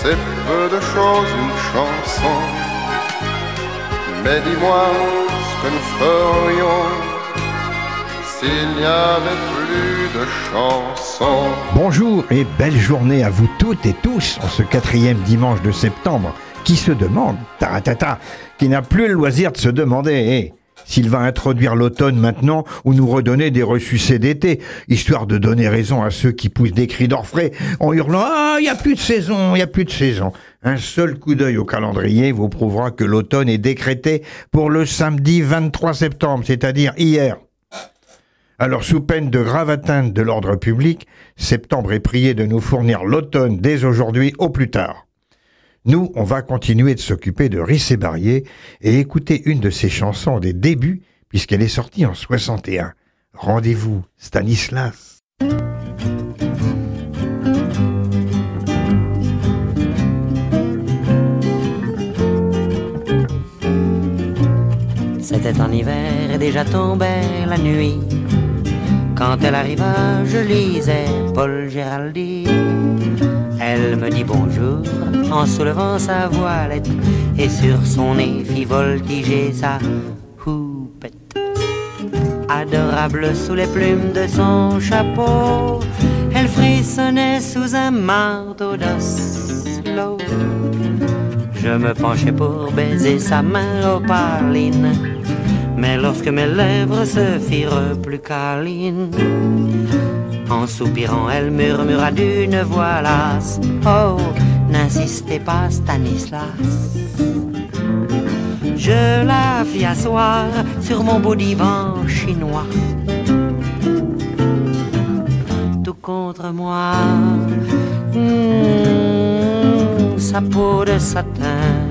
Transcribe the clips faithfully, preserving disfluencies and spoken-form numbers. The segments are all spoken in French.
c'est peu de choses une chanson. Mais dis-moi ce que nous ferions s'il n'y avait plus de chansons. Bonjour et belle journée à vous toutes et tous en ce quatrième dimanche de septembre. Qui se demande, taratata, qui n'a plus le loisir de se demander, hey, s'il va introduire l'automne maintenant ou nous redonner des ressucés d'été, histoire de donner raison à ceux qui poussent des cris d'orfraie en hurlant « Ah, il n'y a plus de saison, il n'y a plus de saison ». Un seul coup d'œil au calendrier vous prouvera que l'automne est décrété pour le samedi vingt-trois septembre, c'est-à-dire hier. Alors, sous peine de grave atteinte de l'ordre public, septembre est prié de nous fournir l'automne dès aujourd'hui au plus tard. Nous, on va continuer de s'occuper de Rissé Barrier et écouter une de ses chansons des débuts, puisqu'elle est sortie en soixante et un. Rendez-vous, Stanislas. C'était en hiver et déjà tombait la nuit. Quand elle arriva, je lisais Paul Géraldy. Elle me dit bonjour en soulevant sa voilette et sur son nez fit voltiger sa houppette. Adorable sous les plumes de son chapeau, elle frissonnait sous un manteau d'Oslo. Je me penchais pour baiser sa main opaline, mais lorsque mes lèvres se firent plus câlines, en soupirant, elle murmura d'une voix lasse: oh, n'insistez pas, Stanislas. Je la fis asseoir sur mon beau divan chinois, tout contre moi. Mmh, sa peau de satin.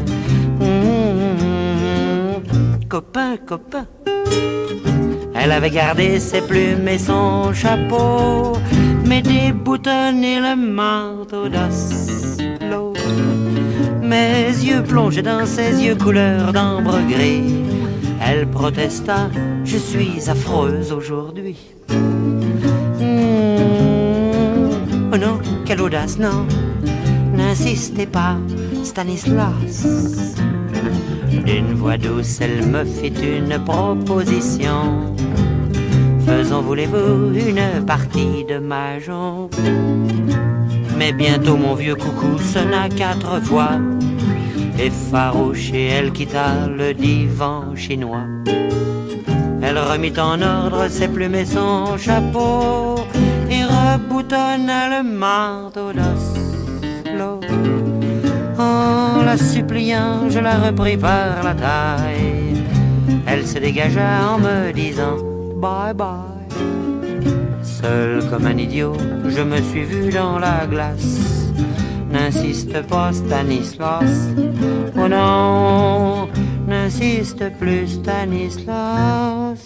Mmh, copain, copain. Elle avait gardé ses plumes et son chapeau, mais déboutonné le manteau d'Oslo. Mes yeux plongeaient dans ses yeux couleur d'ambre gris. Elle protesta: je suis affreuse aujourd'hui. Mmh. Oh non, quelle audace, non, n'insistez pas, Stanislas. D'une voix douce, elle me fit une proposition: faisons, voulez-vous, une partie de mahjong. Mais bientôt mon vieux coucou sonna quatre fois, effarouchée, elle quitta le divan chinois. Elle remit en ordre ses plumes et son chapeau et reboutonna le manteau d'Oslo. En la suppliant, je la repris par la taille. Elle se dégagea en me disant bye bye. Seul comme un idiot, je me suis vu dans la glace. N'insiste pas, Stanislas. Oh non, n'insiste plus, Stanislas.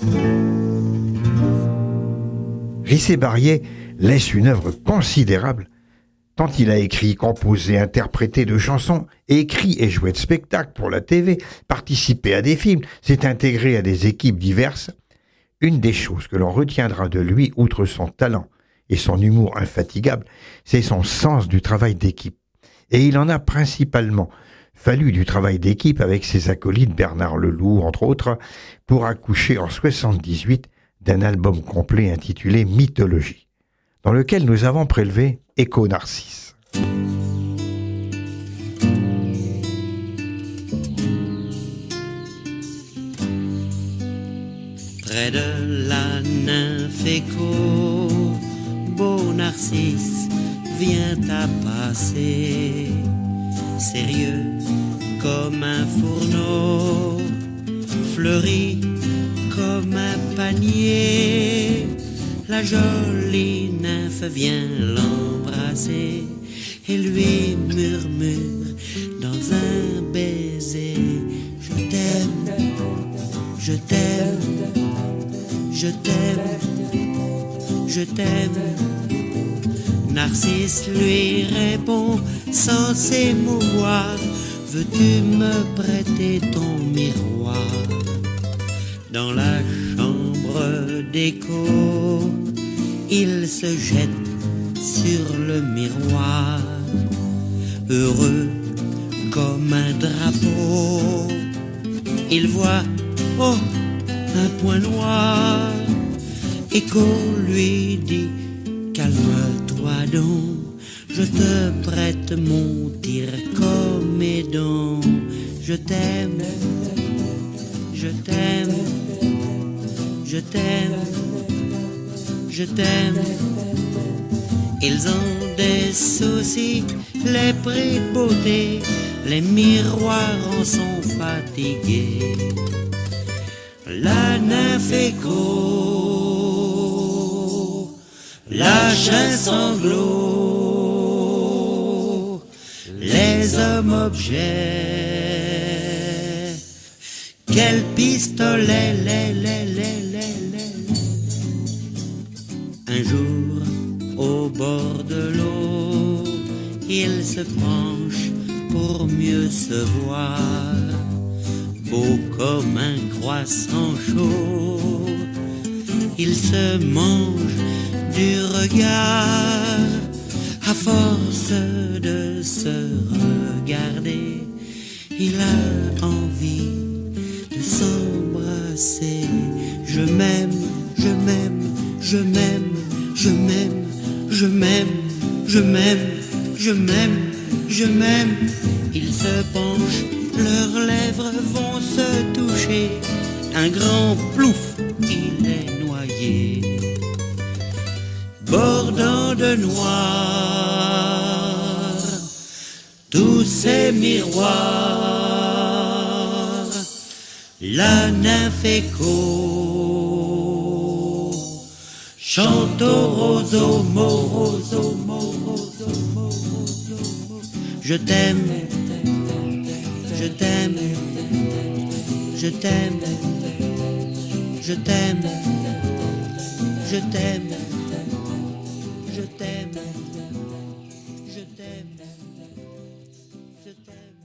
Rissé Barrier laisse une œuvre considérable, tant il a écrit, composé, interprété de chansons, écrit et joué de spectacles pour la T V, participé à des films, s'est intégré à des équipes diverses. Une des choses que l'on retiendra de lui, outre son talent et son humour infatigable, c'est son sens du travail d'équipe. Et il en a principalement fallu du travail d'équipe avec ses acolytes Bernard Leloup, entre autres, pour accoucher en soixante-dix-huit d'un album complet intitulé Mythologie, dans lequel nous avons prélevé Écho Narcisse. Près de la nymphe Écho, beau Narcisse vient à passer, sérieux comme un fourneau, fleuri comme un panier. La jolie nymphe vient l'embrasser et lui murmure dans un baiser: je t'aime, je t'aime, je t'aime, je t'aime. Narcisse lui répond sans s'émouvoir: veux-tu me prêter ton miroir? Dans la chambre d'Écho, il se jette sur le miroir. heureux comme un drapeau. Il voit, oh, un point noir, et qu'on lui dit, calme-toi donc, je te prête mon tir comme aidant. Je t'aime, je t'aime, je t'aime, je t'aime. Ils ont des soucis, les prix de beauté, les miroirs en sont fatigués. La nymphe écho lâche un sanglot, les hommes objets, quel pistolet, les, les, les, les, les. Un jour, au bord de l'eau, il se penche pour mieux se voir, beau comme un croissant chaud. Il se mange du regard, à force de se regarder, il a envie de s'embrasser. Je m'aime, je m'aime, je m'aime, je m'aime, je m'aime, je m'aime, je m'aime, je m'aime. Ils se penchent, leurs lèvres vont se toucher. Un grand plouf, il est noyé, bordant de noir tous ces miroirs. La nymphe écho chante au roseau, mo, roseau, mo, roseau, mo, roseau, mo. Je t'aime, je t'aime, je t'aime, je t'aime, je t'aime, je t'aime, je t'aime, je t'aime.